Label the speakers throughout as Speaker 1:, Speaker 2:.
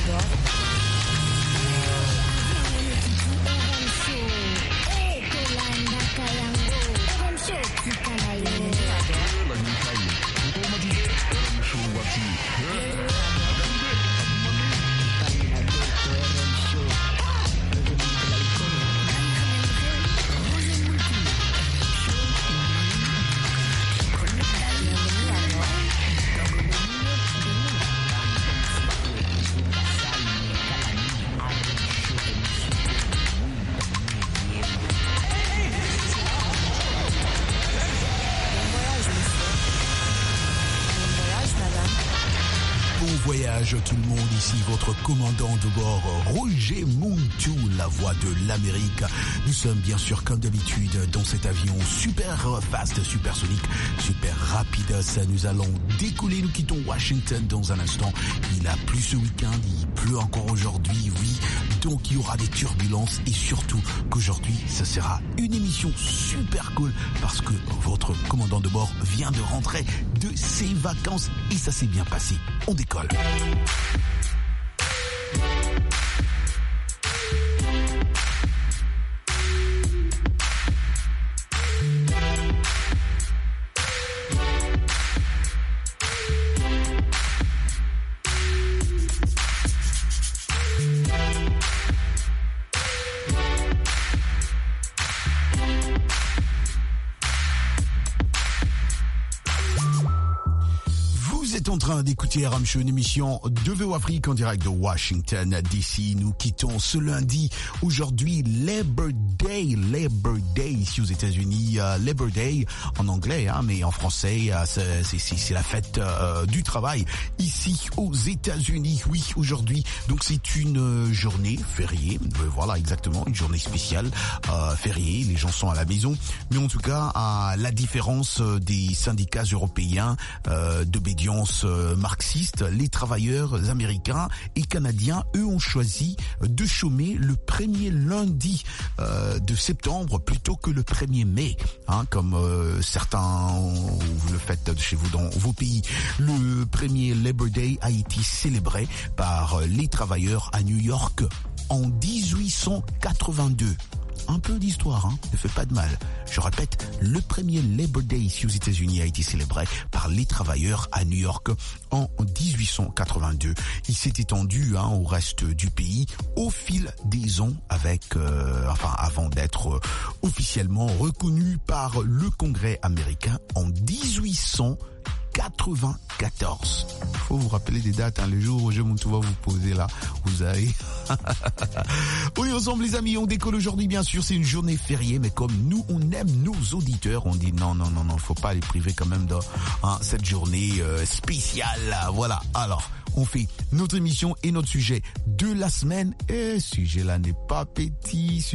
Speaker 1: Voyage tout le monde, ici votre commandant de bord Roger Montou, la voix de l'Amérique. Nous sommes bien sûr comme d'habitude dans cet avion super fast, supersonique, super rapide. Nous allons décoller, nous quittons Washington dans un instant. Il a plu ce week-end, il pleut encore aujourd'hui, oui. Donc il y aura des turbulences et surtout qu'aujourd'hui ce sera une émission super cool parce que votre commandant de bord vient de rentrer de ses vacances et ça s'est bien passé. On décolle. En train d'écouter RM Show, une émission de VO Afrique en direct de Washington DC. Nous quittons ce lundi. Aujourd'hui, Labor Day ici aux États-Unis. Labor Day en anglais, mais en français, c'est la fête du travail ici aux États-Unis. Oui, aujourd'hui. Donc c'est une journée fériée. Voilà, exactement, une journée spéciale fériée. Les gens sont à la maison, mais en tout cas, à la différence des syndicats européens d'obédience marxiste, les travailleurs américains et canadiens, eux, ont choisi de chômer le premier lundi de septembre plutôt que le 1er mai, comme certains vous le faites chez vous dans vos pays. Le premier Labor Day a été célébré par les travailleurs à New York en 1882. Un peu d'histoire, ne fait pas de mal. Je répète, le premier Labor Day ici aux États-Unis a été célébré par les travailleurs à New York en 1882. Il s'est étendu au reste du pays au fil des ans avant d'être officiellement reconnu par le Congrès américain en 1894. Faut vous rappeler des dates, le jour où Roger Montou va vous poser là, vous avez... On est ensemble les amis, on décolle aujourd'hui bien sûr, c'est une journée fériée, mais comme nous on aime nos auditeurs, on dit non, faut pas les priver quand même de cette journée spéciale, voilà. Alors, on fait notre émission et notre sujet de la semaine. Et sujet-là n'est pas petit.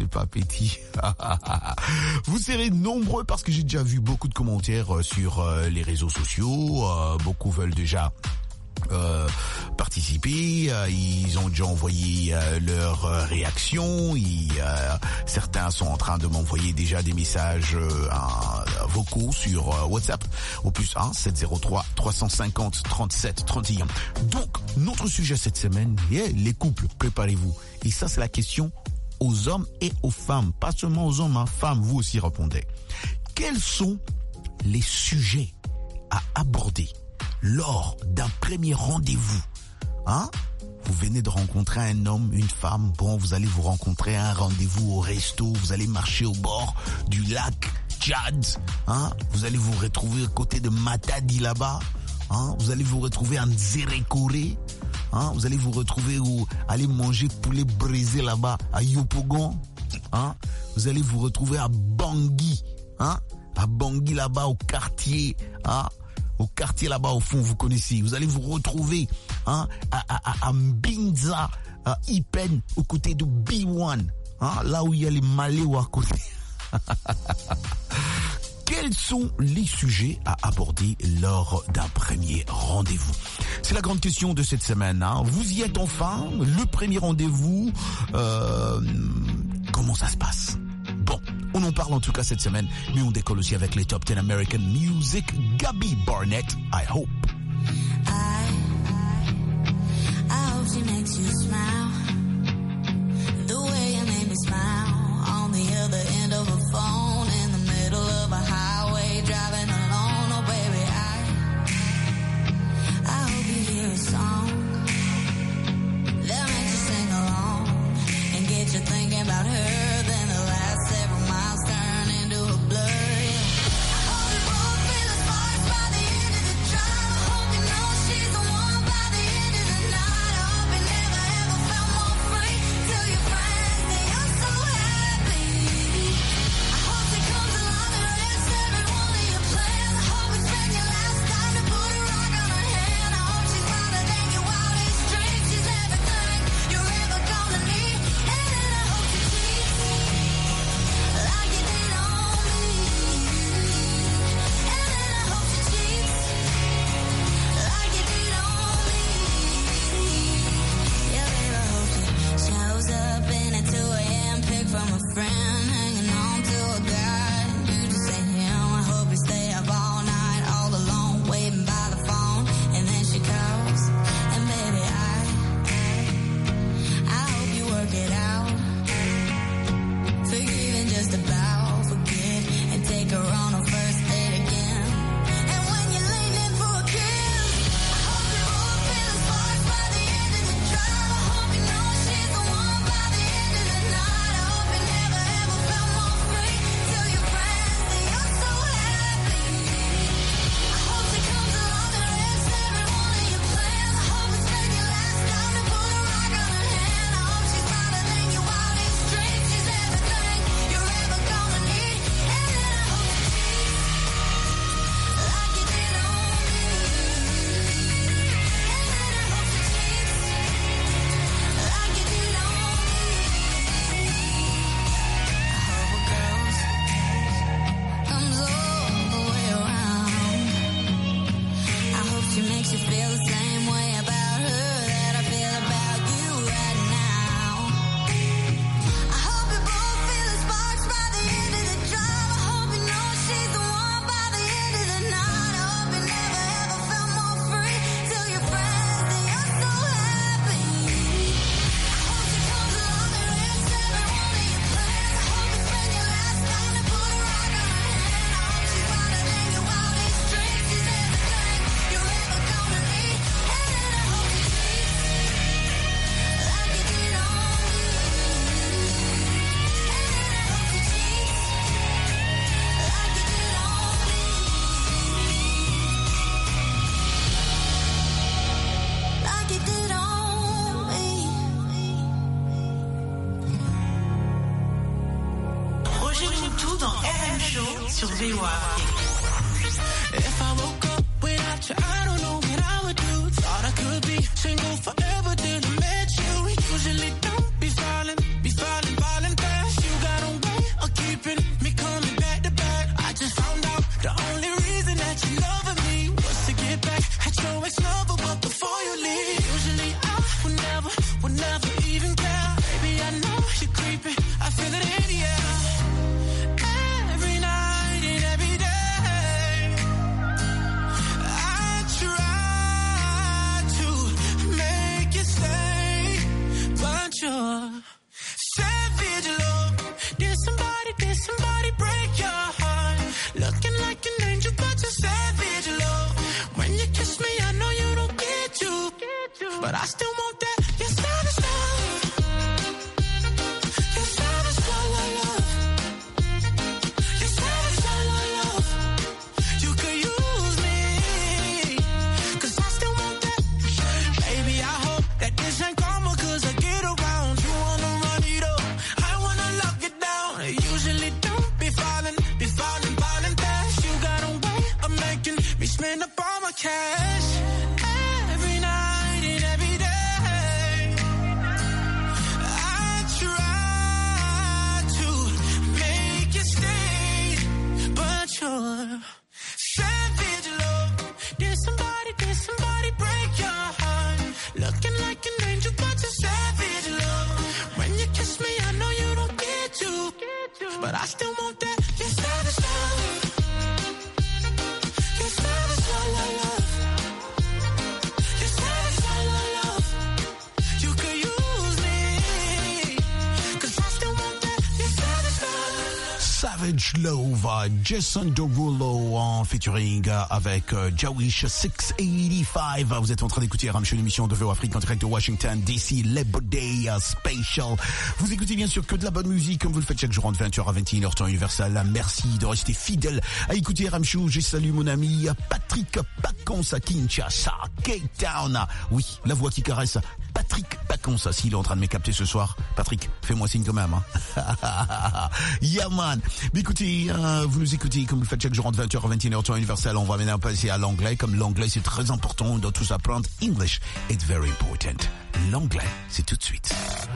Speaker 1: Vous serez nombreux parce que j'ai déjà vu beaucoup de commentaires sur les réseaux sociaux. Beaucoup veulent déjà participer, ils ont déjà envoyé leurs réactions, certains sont en train de m'envoyer déjà des messages vocaux sur WhatsApp au plus 1 703 350 37 31. Donc notre sujet cette semaine, les couples, préparez-vous. Et ça c'est la question aux hommes et aux femmes, pas seulement aux hommes, femmes, vous aussi répondez. Quels sont les sujets à aborder lors d'un premier rendez-vous? Vous venez de rencontrer un homme, une femme, vous allez vous rencontrer à un rendez-vous au resto, vous allez marcher au bord du lac Tchad, vous allez vous retrouver à côté de Matadi là-bas, vous allez vous retrouver en Nzerekore, vous allez vous retrouver où aller manger poulet braisé là-bas à Yopougon, vous allez vous retrouver à Bangui, à Bangui là-bas au quartier, au quartier là-bas au fond, vous connaissez. Vous allez vous retrouver à Mbinza, à Ipen, aux côtés de B1, là où il y a les Maléos à côté. Quels sont les sujets à aborder lors d'un premier rendez-vous? C'est la grande question de cette semaine. Vous y êtes enfin, le premier rendez-vous. Comment ça se passe? Bon, on en parle en tout cas cette semaine, mais on décolle aussi avec les Top 10 American Music. Gabby Barnett, I Hope.
Speaker 2: I hope she makes you're thinking about her, then the last several miles turn into a blur. I hope you both feel the sparks by the end of the drive. I hope you know she's the one by the end of the night. I hope you never ever felt more free. Tell your friends that you're so happy. I hope she comes along and wrecks every one of your plans. I hope we spend your last time to put a rock on her hand. I hope she's smarter than your wildest dreams. She's everything you're ever gonna need. And I hope she cheats like you did on me. And I hope she cheats like you did on me. Yeah, baby, I hope she shows up in a 2 a.m. pic from a friend, hanging on to a guy. You just ain't him. I hope you stay up all night, all alone, waiting by the phone. And then she calls, and baby, I hope you work it out. Forgive and just about forget, and take her on a first date again. And when you lean in for a kiss, I hope you both feel the sparks by the end of the drive. I hope you know she's the one by the end of the night. I hope you never ever felt more free. Tell your friends that you're so happy. I hope she comes along and wrecks every one of your plans. I hope we spend your last time to put a rock on her hand. I hope she's smarter than your wildest dreams. She's everything you're ever gonna need. And I hope she cheats like you did on me. And I hope she cheats like you did on me. I hope a girl's comes all the way around. I hope she makes you feel the same way about her that I feel about you right now. I hope you both feel the sparks by the end of the drive. I hope you know she's the one by the end of the night. I hope you never ever felt more free. Tell your friends that you're so happy. I hope she comes along and wrecks every one of your plans. I hope you spend your last time to put a rock on her hand. I hope she's smarter than your wildest dreams. She's everything you're ever gonna need. And I hope she cheats like you did on me. And I hope she cheats like you did on me. Like you did on me.
Speaker 3: Roger Moutou dans RM Show sur VOA.
Speaker 4: If I woke up without you, I don't know what I would do. Thought I could be single forever till I met you. Usually don't be falling fast. You got a way of keeping me coming back to back. I just found out the only reason that you loving me was to get back at your ex-lover, but before you leave, usually I would never even care. Baby, I know you're creeping, I feel it in the air. Every night and every day, I try to make you stay, but you're savage love. Did somebody break your heart? Looking like an angel, but you're savage love. When you kiss me, I know you don't get you, but I still want that. You're savage love. You're savage love. You're savage love. You could use me, 'cause I still want that. Baby, I hope that this ain't karma, 'cause I get around. You wanna run it up, I wanna lock it down. Usually don't be falling fast. You got a way of making me spend up all my cash. Every night and every day,
Speaker 1: Savage Love, Jason Derulo en featuring avec Jawish 685. Vous êtes en train d'écouter RM Show, une émission de VO Afrique en direct de Washington DC, Labor Day Special. Vous écoutez bien sûr que de la bonne musique comme vous le faites chaque jour entre 20h à 21h temps universel. Merci de rester fidèle à écouter RM Show. Je salue mon ami Patrick Pacons à Kinshasa, Cape Town. Oui, la voix qui caresse. Patrick Pacons, s'il est en train de me capter ce soir. Patrick, fais-moi signe quand même. Hein. Yeah man. Mais écoutez, vous nous écoutez comme vous le faites chaque jour entre 20h à 21h temps universel. On va maintenant passer à l'anglais. Comme l'anglais c'est très important, on doit tous apprendre. English, it's very important. L'anglais, c'est tout de suite.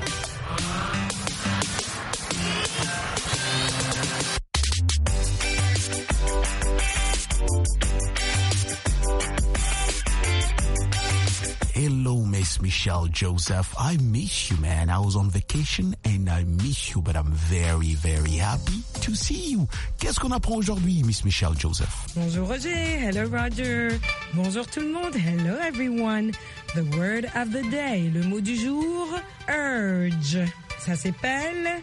Speaker 1: Hello, Miss Michelle Joseph. I miss you, man. I was on vacation and I miss you, but I'm very, very happy to see you. Qu'est-ce qu'on apprend aujourd'hui, Miss Michelle Joseph?
Speaker 5: Bonjour Roger, hello Roger. Bonjour tout le monde, hello everyone. The word of the day, le mot du jour, urge. Ça s'appelle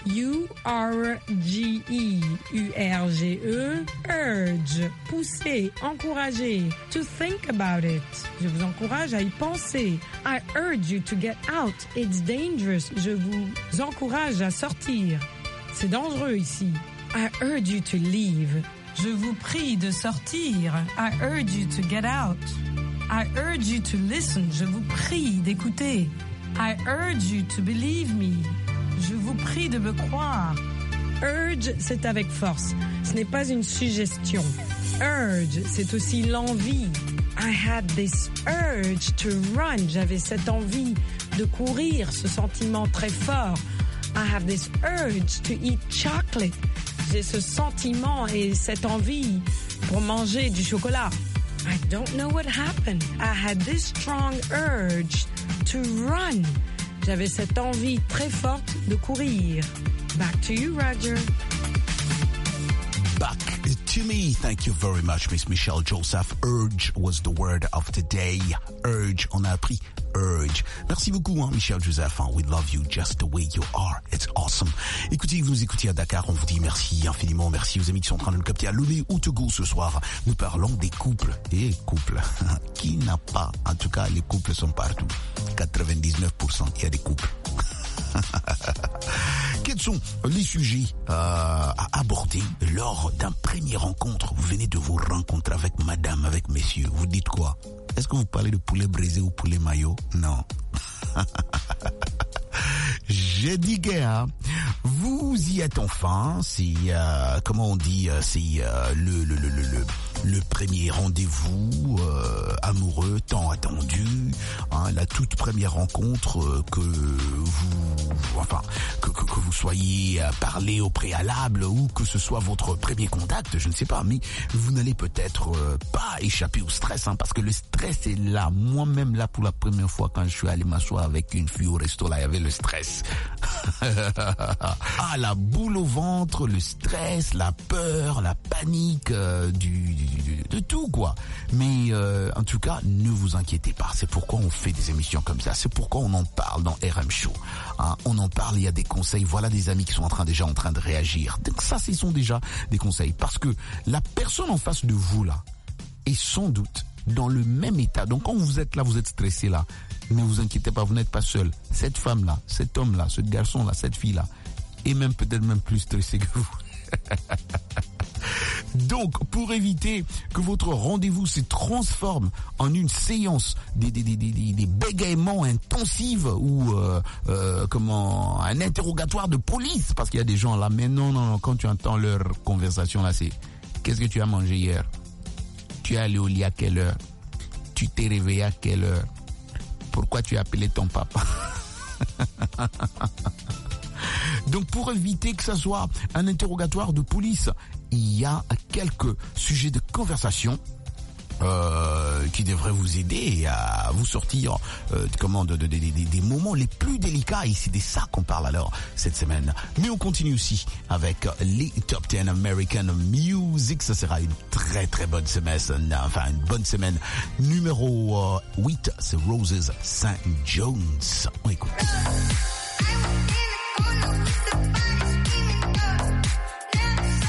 Speaker 5: U-R-G-E, U-R-G-E, urge, pousser, encourager, to think about it. Je vous encourage à y penser. I urge you to get out, it's dangerous. Je vous encourage à sortir. C'est dangereux ici. I urge you to leave. Je vous prie de sortir. I urge you to get out. I urge you to listen. Je vous prie d'écouter. I urge you to believe me. Je vous prie de me croire. Urge, c'est avec force. Ce n'est pas une suggestion. Urge, c'est aussi l'envie. I had this urge to run. J'avais cette envie de courir, ce sentiment très fort. I have this urge to eat chocolate. J'ai ce sentiment et cette envie pour manger du chocolat. I don't know what happened. I had this strong urge to run. J'avais cette envie très forte de courir. Back to you, Roger.
Speaker 1: Back to me. Thank you very much, Miss Michelle Joseph. Urge was the word of the day. Urge, on a appris urge. Merci beaucoup, hein, Michelle Joseph. We love you just the way you are. It's awesome. Écoutez, vous nous écoutez à Dakar, on vous dit merci infiniment. Merci aux amis qui sont en train de nous capter à Lomé ou Togo ce soir. Nous parlons des couples. Et couples, qui n'a pas? En tout cas, les couples sont partout. 99%, il y a des couples. Quels sont les sujets à aborder lors d'un premier rencontre? Vous venez de vous rencontrer avec madame, avec messieurs. Vous dites quoi? Est-ce que vous parlez de poulet braisé ou poulet mayo? Non. Je dis que vous y êtes enfin. C'est comment on dit? C'est le premier rendez-vous amoureux tant attendu, hein, la toute première rencontre que vous soyez parlé au préalable ou que ce soit votre premier contact, je ne sais pas, mais vous n'allez peut-être pas échapper au stress, hein, parce que le stress est là. Moi-même là pour la première fois quand je suis allé m'asseoir avec une fille au resto, là il y avait le stress. Ah, la boule au ventre, le stress, la peur, la panique, de tout quoi. Mais en tout cas, ne vous inquiétez pas. C'est pourquoi on fait des émissions comme ça. C'est pourquoi on en parle dans RM Show. Hein, on en parle, il y a des conseils. Voilà des amis qui sont déjà en train de réagir. Donc ça, ce sont déjà des conseils. Parce que la personne en face de vous là est sans doute dans le même état. Donc quand vous êtes là, vous êtes stressé là, ne vous inquiétez pas, vous n'êtes pas seul. Cette femme là, cet homme là, ce garçon là, cette fille là est même peut-être même plus stressé que vous. Donc, pour éviter que votre rendez-vous se transforme en une séance des bégaiements intensifs ou un interrogatoire de police, parce qu'il y a des gens là, mais non, quand tu entends leur conversation là, c'est qu'est-ce que tu as mangé hier? Tu es allé au lit à quelle heure? Tu t'es réveillé à quelle heure? Pourquoi tu as appelé ton papa? Donc pour éviter que ça soit un interrogatoire de police, il y a quelques sujets de conversation qui devraient vous aider à vous sortir des moments les plus délicats, et c'est de ça qu'on parle alors cette semaine. Mais on continue aussi avec les Top 10 American Music. Ça sera une très très bonne semaine, enfin une bonne semaine. Numéro 8, c'est Roses St. Jones. On écoute.
Speaker 2: I was in the corner with the body screaming up. Never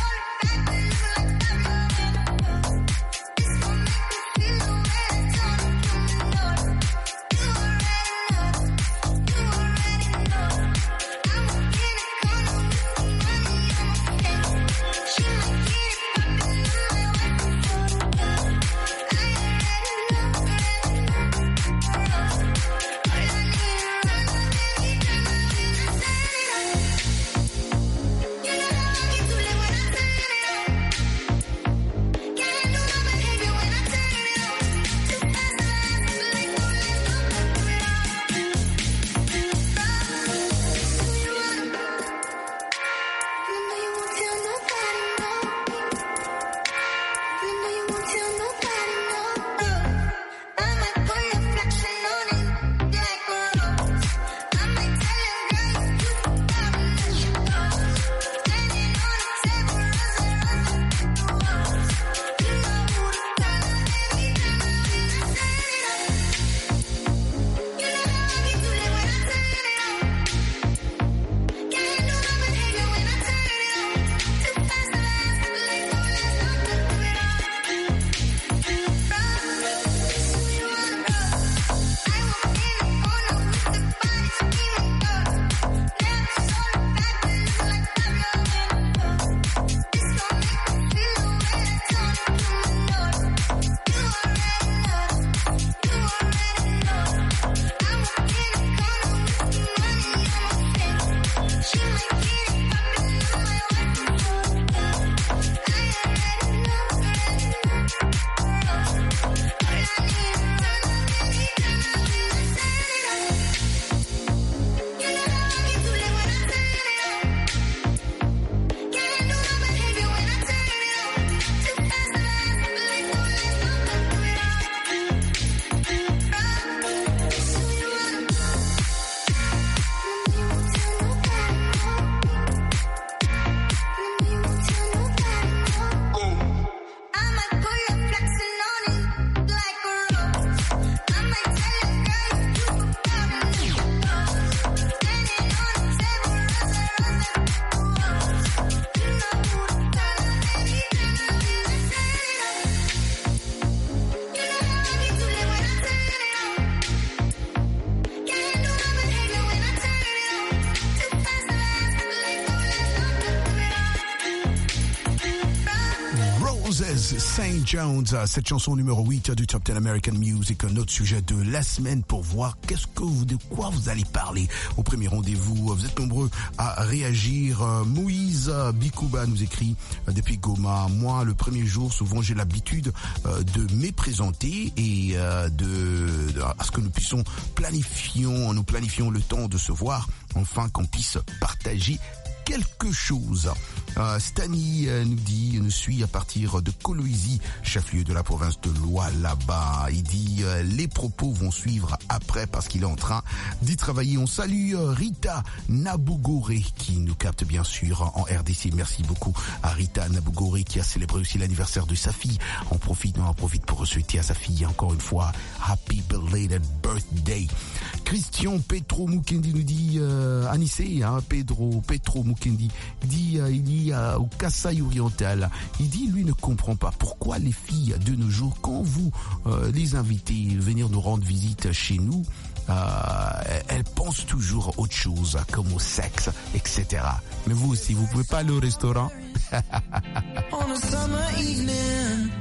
Speaker 1: St. Jones, cette chanson numéro 8 du Top 10 American Music, notre sujet de la semaine pour voir de quoi vous allez parler au premier rendez-vous. Vous êtes nombreux à réagir. Moïse Bikouba nous écrit depuis Goma. Moi, le premier jour, souvent j'ai l'habitude de me présenter et à ce que nous puissions nous planifions le temps de se voir, enfin qu'on puisse partager quelque chose. Stani nous suit à partir de Kolwezi, chef-lieu de la province de Lualaba. Il dit les propos vont suivre après parce qu'il est en train d'y travailler. On salue Rita Nabougore qui nous capte bien sûr en RDC. Merci beaucoup à Rita Nabougore qui a célébré aussi l'anniversaire de sa fille. On en profite pour souhaiter à sa fille encore une fois Happy belated birthday. Christian Petro Mukendi nous dit Anissé, Petro Mukendi dit il y a au Kasaï oriental. Il dit lui ne comprend pas pourquoi les filles de nos jours, quand vous les invitez venir nous rendre visite chez nous, elles pensent toujours autre chose comme au sexe, etc. Mais vous aussi, vous pouvez pas aller au restaurant.
Speaker 4: On a summer evening,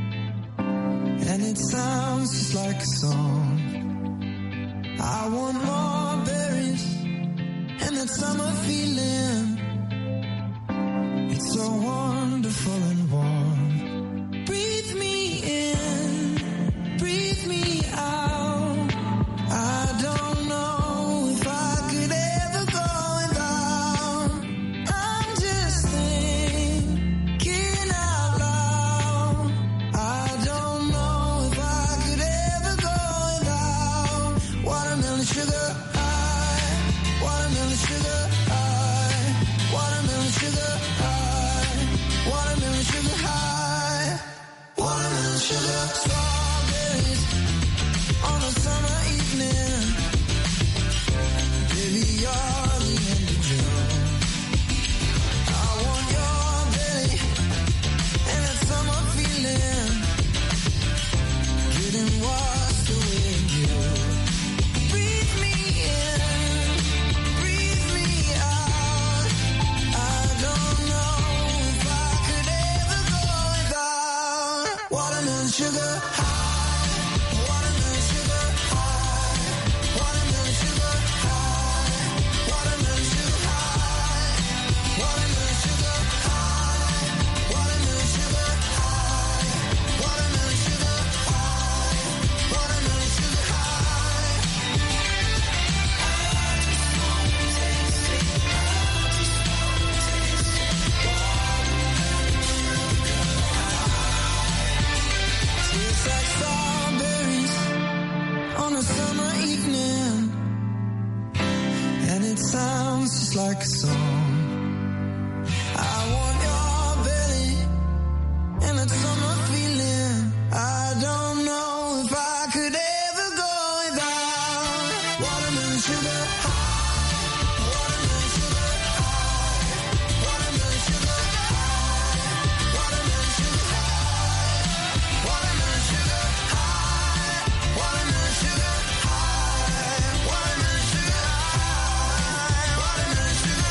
Speaker 4: and it sounds just like a song. I want more berries and that summer feeling. It's so wonderful and warm. Breathe me in, breathe me out. I don't know if I could ever go without. I'm just thinking out loud. I don't know if I could ever go without watermelon sugar high, watermelon sugar high, watermelon sugar high, watermelon sugar high, watermelon sugar. Strawberries on a summer evening. Baby, you're the end of June. I want your belly and that summer feeling. Getting washed away in you. Breathe me in, breathe me out. I don't know if I could ever go without watermelon sugar high, watermelon sugar high, watermelon sugar high, watermelon sugar high, watermelon sugar high, watermelon sugar high, watermelon sugar high, watermelon sugar high. Tastes like strawberries on a summer evening, and it sounds just like a song. I want your belly and that summer feeling. I don't know if I could ever go without watermelon sugar high, watermelon sugar high, watermelon sugar high, watermelon sugar high, watermelon sugar high, watermelon sugar high, watermelon sugar high, watermelon sugar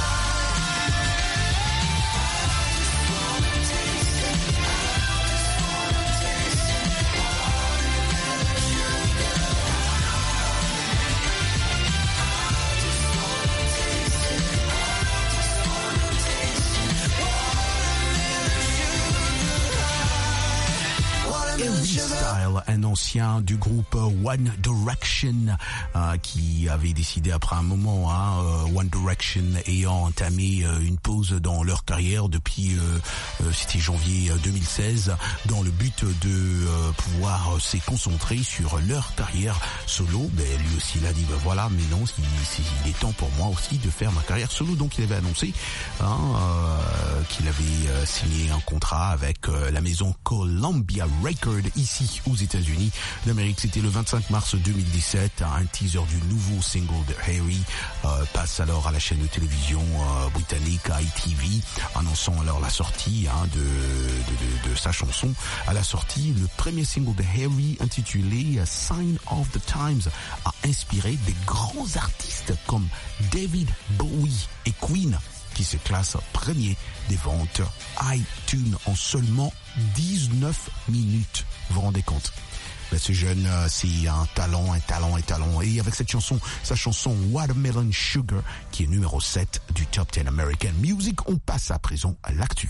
Speaker 1: Harry Styles, un ancien du groupe One Direction qui avait décidé après un moment, One Direction ayant entamé une pause dans leur carrière depuis c'était janvier 2016, dans le but de pouvoir se concentrer sur leur carrière solo. Lui aussi il a dit voilà, mais non, il est temps pour moi aussi de faire ma carrière solo. Donc il avait annoncé qu'il avait signé un contrat avec la maison Columbia Records ici aux États-Unis d'Amérique. C'était le 25 mars 2017. Un teaser du nouveau single de Harry passe alors à la chaîne de télévision britannique ITV, annonçant alors la sortie de sa chanson. À la sortie, le premier single de Harry intitulé Sign of the Times a inspiré des grands artistes comme David Bowie et Queen. qui se classe premier des ventes iTunes en seulement 19 minutes. Vous vous rendez compte? Ce jeune, c'est un talent. Et avec cette chanson, sa chanson Watermelon Sugar, qui est numéro 7 du Top 10 American Music, on passe à présent à l'actu.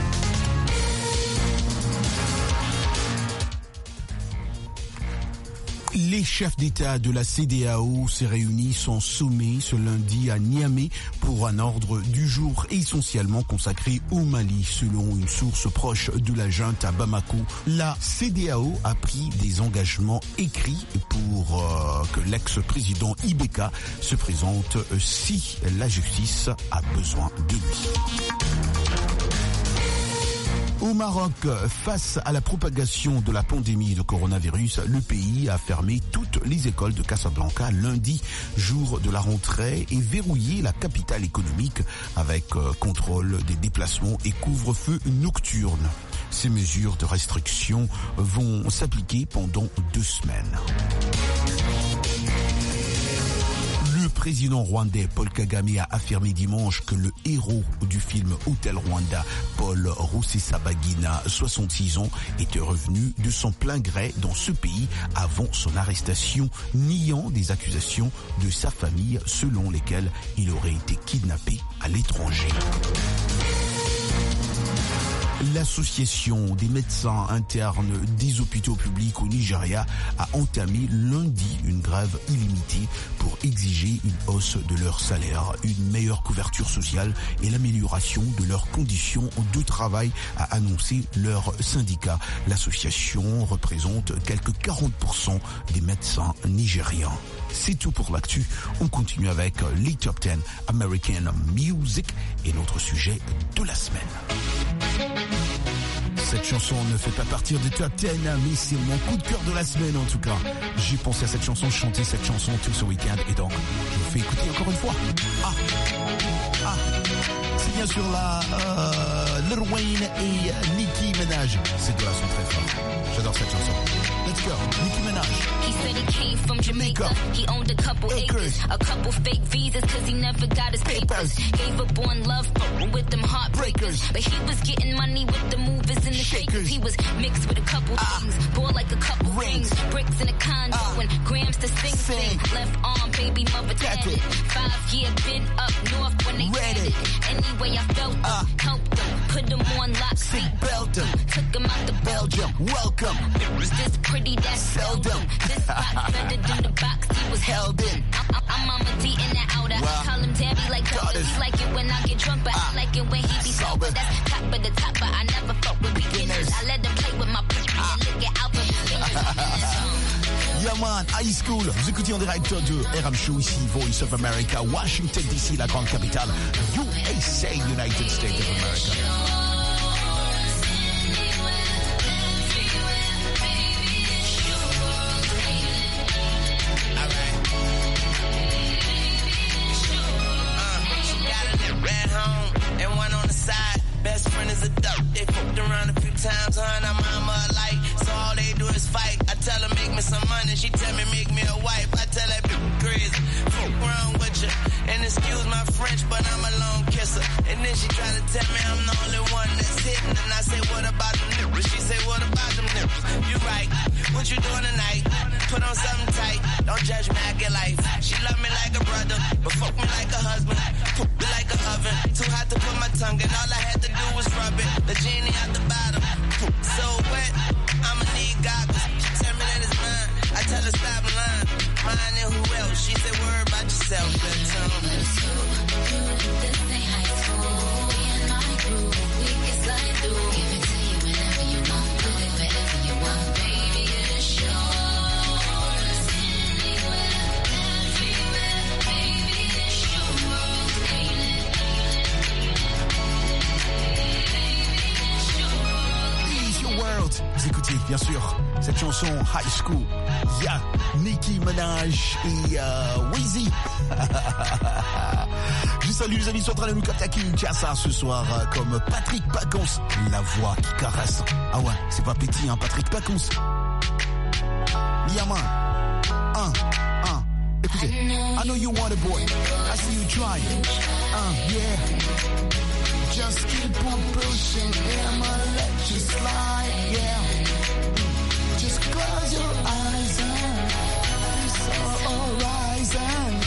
Speaker 1: Les chefs d'État de la CEDEAO se réunissent en sommet ce lundi à Niamey pour un ordre du jour essentiellement consacré au Mali. Selon une source proche de la junte à Bamako, la CEDEAO a pris des engagements écrits pour que l'ex-président Ibeka se présente si la justice a besoin de lui. Au Maroc, face à la propagation de la pandémie de coronavirus, le pays a fermé toutes les écoles de Casablanca lundi, jour de la rentrée, et verrouillé la capitale économique avec contrôle des déplacements et couvre-feu nocturne. Ces mesures de restriction vont s'appliquer pendant 2 semaines. Le président rwandais Paul Kagame a affirmé dimanche que le héros du film Hôtel Rwanda, Paul Rusesabagina, 66 ans, était revenu de son plein gré dans ce pays avant son arrestation, niant des accusations de sa famille selon lesquelles il aurait été kidnappé à l'étranger. L'association des médecins internes des hôpitaux publics au Nigeria a entamé lundi une grève illimitée pour exiger une hausse de leur salaire, une meilleure couverture sociale et l'amélioration de leurs conditions de travail, a annoncé leur syndicat. L'association représente quelques 40% des médecins nigérians. C'est tout pour l'actu. On continue avec les Top 10 American Music et notre sujet de la semaine. Cette chanson ne fait pas partir du Top 10, mais c'est mon coup de cœur de la semaine en tout cas. J'ai pensé à cette chanson, chanter cette chanson tout ce week-end et donc je vous fais écouter encore une fois. C'est bien sûr la Lil Wayne et Nicki Minaj. Ces deux-là sont très forts. J'adore cette chanson. Let's go, Nicki Minaj.
Speaker 6: He said he came from Jamaica. He owned a couple acres, a couple fake visas, cause he never got his papers. Gave up on love, but with them heartbreakers. But he was getting money with the movers and the shakers. He was mixed with a couple things, bought like a couple rings, bricks in a condo, and grams to sing. Left arm, baby mother tatted. 5 year been up north when they read it. Anyway, I felt them, helped them, put them on lock, seat belt them, took them out to Belgium. Welcome. Was this pretty that seldom? This box better than the box he was held in. I'm Mama D in the outer. Wow. Call him Daddy like daughters. He like it when I get drunk, but I like it when he be sober. That's top of the top, but I never fuck with beginners. I let them play with my pussy and lick it out with fingers.
Speaker 1: Yeah man, High School, vous écoutez en direct de RM Show ici, Voice of America, Washington DC, la grande capitale, USA, United States of America.
Speaker 7: Best friend is a duck. They fucked around a few times, her and her mama alike. So all they do is fight. I tell her make me some money, she tell me make me a wife. I tell that bitch crazy, fuck around with you. And excuse my French, but I'm a long kisser. And then she try to tell me I'm the only one that's hitting. And I say, what about them nipples? She say, what about them nipples? You right, what you doing tonight? Put on something tight, don't judge me, I get life. She love me like a brother, but fuck me like a husband. Cook me like a oven, too hot to put my tongue in. All I had to do was rub it, the genie at the bottom. So wet, I'ma need goggles. She tell me that it's mine, I tell her stop lying. Mine and who else? She said worry about yourself, that's
Speaker 6: This ain't high school, we in my groove, we can slide through. Give it to you whenever you want, do it wherever you want, baby, it's yours. Anywhere, everywhere, baby, it's your world, ain't it?
Speaker 1: It's your world. Vous écoutez bien sûr cette chanson High School. Yeah, Nicki Minaj et Weezy. Je salue les amis sur train de nous capter à Kinshasa ce soir comme Patrick Pacons, la voix qui caresse. Ah ouais, c'est pas petit hein, Patrick Pacons. Yeah man. Écoutez, I know you want a boy. I see you trying. Yeah. Just keep on pushing, I'ma let you slide, yeah. Just close your eyes and it's all rising.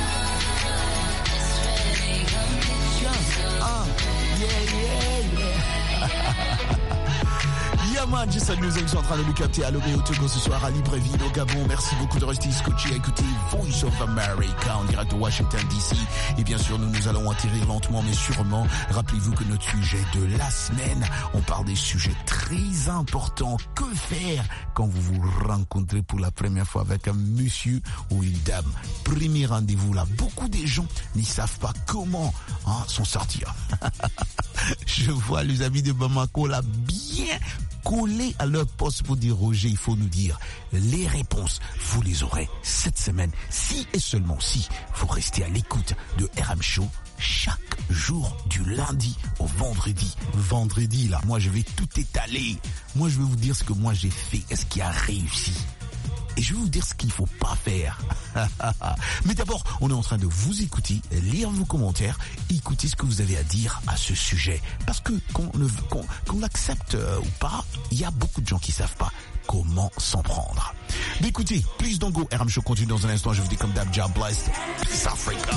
Speaker 1: Yaman, je salue nos amis qui sont en train de nous capter à Lomé au Togo ce soir, à Libreville au Gabon. Merci beaucoup de rester scotché à écouter Voice of America en direct de Washington DC. Et bien sûr, nous allons atterrir lentement mais sûrement. Rappelez-vous que notre sujet de la semaine, on parle des sujets très importants. Que faire quand vous vous rencontrez pour la première fois avec un monsieur ou une dame? Premier rendez-vous là, beaucoup des gens n'y savent pas comment s'en sortir. Je vois les amis de Bamako là bien collés à leur poste pour dire Roger, il faut nous dire les réponses. Vous les aurez cette semaine, si et seulement si vous restez à l'écoute de RM Show chaque jour du lundi au vendredi. Vendredi là, moi je vais tout étaler. Moi je vais vous dire ce que moi j'ai fait, est-ce qui a réussi. Et je vais vous dire ce qu'il faut pas faire. Mais d'abord, on est en train de vous écouter, lire vos commentaires, écouter ce que vous avez à dire à ce sujet. Parce que qu'on l'accepte ou pas, il y a beaucoup de gens qui savent pas comment s'en prendre. Mais écoutez, please don't go. RM Show continue dans un instant. Je vous dis comme d'hab, job blessed. Peace Africa.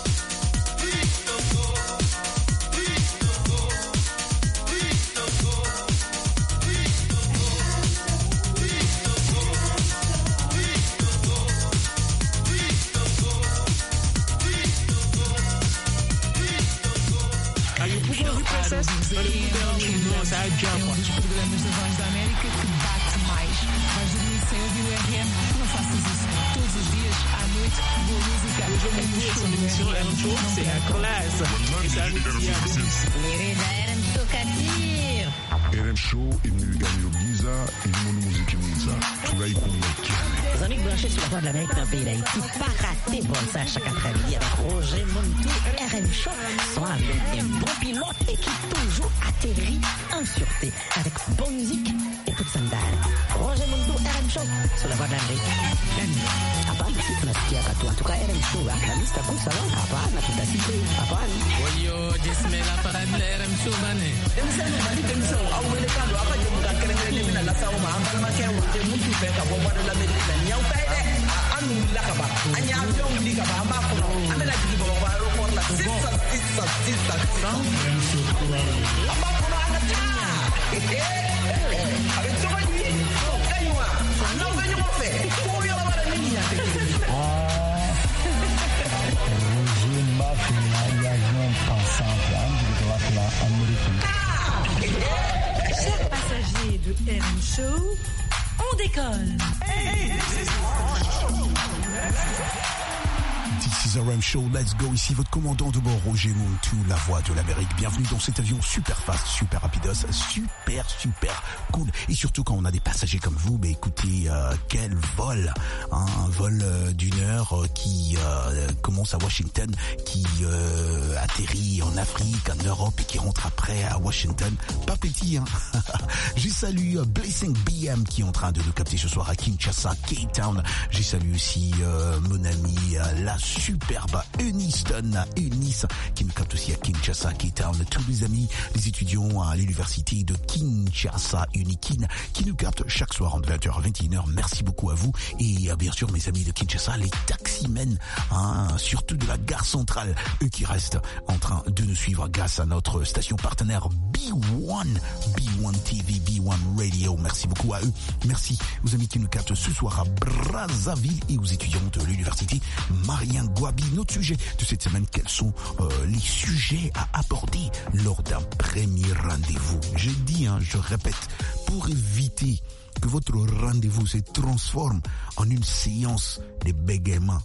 Speaker 8: Os programas da Voz da América que bate mais. Vais dormir sem ouvir o RM? Não faças isso. Todos os dias, à noite, boa música.
Speaker 3: C'est la classe.
Speaker 9: RM Show imeganyiro byiza irimo n'umuziki mwiza turayikunda.
Speaker 10: Les amis branchés sur la Voix de l'Amérique dans le pays d'Haïti, pas rater bon ça chaque après-midi avec Roger Montou, RM Show, soit avec un bon pilote et qui toujours atterrit en sûreté avec bonne musique et toute sandale. Roger Montou, RM Show, sur la Voix de l'Amérique. Hapana, si tunasikia katu. En tout cas, RM Show, la lista kuu sawa. Hapana, tutasikia. Hapana.
Speaker 3: Oyo, jismela para RM Show bane.
Speaker 5: Chers passagers de RM Show, on décolle.
Speaker 1: This is RM Show, let's go. Ici votre commandant de bord, Roger Montou, la voix de l'Amérique. Bienvenue dans cet avion super fast, super rapidos, super cool. Et surtout quand on a des passagers comme vous, bah écoutez, quel vol, hein, un vol d'une heure qui commence à Washington, qui atterrit en Afrique, en Europe et qui rentre après à Washington. Pas petit, hein. J'ai salué Blessing BM qui est en train de nous capter ce soir à Kinshasa, Cape Town. J'ai salué aussi mon ami la superbe Eunice qui nous capte aussi à Kinshasa, Cape Town. Tous les amis, les étudiants à l'université de Kinshasa, Unikin, qui nous captent chaque soir entre 20h et 21h. Merci beaucoup à vous. Et bien sûr, mes amis de Kinshasa, les taximens, hein, surtout de la gare centrale, eux qui restent en train de nous suivre grâce à notre station partenaire B1 TV, B1 Radio. Merci beaucoup à eux. Merci aux amis qui nous captent ce soir à Brazzaville et aux étudiants de l'université Marien Gouabi. Notre sujet de cette semaine, quels sont les sujets à aborder lors d'un premier rendez-vous? Je dis, hein, je répète, pour éviter que votre rendez-vous se transforme en une séance de bégaiement.